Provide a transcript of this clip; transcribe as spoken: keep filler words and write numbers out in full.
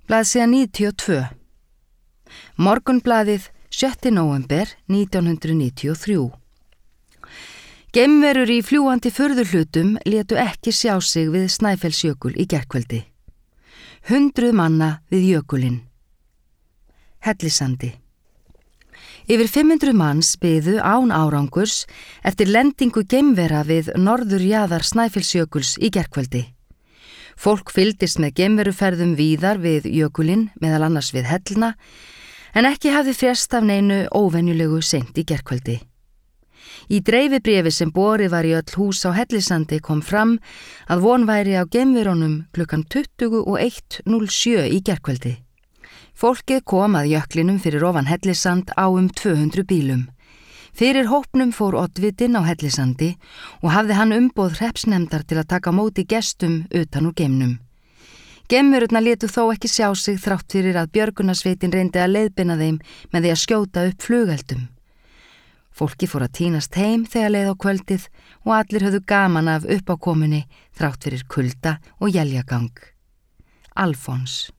Blaðsíða níutíu og tvö. Morgunblaðið sjötta nóvember nítján hundruð níutíu og þrjú. Geimverur í fljúgandi furðuhlutum létu ekki sjá sig við Snæfellsjökul í gærkvöldi. Hundruð manna við jökulinn. Hellisandi. Yfir fimm hundruð manns biðu án árangurs eftir lendingu geimvera við norðurjaðar Snæfellsjökuls í gærkvöldi. Fólk fylgdist með geimveruferðum víðar við jökulinn, meðal annars við Hellna, en ekki hafði frést af neinu óvenjulegu seint í gærkvöldi. Í dreifibréfi sem borið var í öll hús á Hellisandi kom fram að von væri á geimverunum klukkan tuttugu og eitt núll sjö í gærkvöldi. Fólkið kom að jöklinum fyrir ofan Hellisand á um tvö hundruð bílum. Fyrir hópnum fór oddvitinn á Hellisandi og hafði hann umboð hreppsnefndar til að taka á móti gestum utan úr geimnum. Geimverurnar létu þó ekki sjá sig þrátt fyrir að björgunarsveitin reyndi að leiðbeina þeim með því að skjóta upp flugeldum. Fólki fór að tínast heim þegar leið á kvöldið og allir höfðu gaman af uppákomunni þrátt fyrir kulda og éljagang. Alfons.